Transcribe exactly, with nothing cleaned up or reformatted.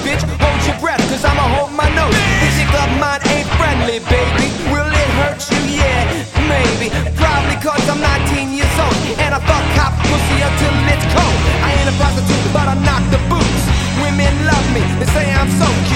bitch, hold your breath, cause I'ma hold my nose. This your club mine ain't friendly, baby. Will it hurt you? Yeah, maybe. Probably cause I'm nineteen years old, and I fuck hot pussy until it's cold. I ain't a prostitute, but I knock the boots. Women love me, they say I'm so cute.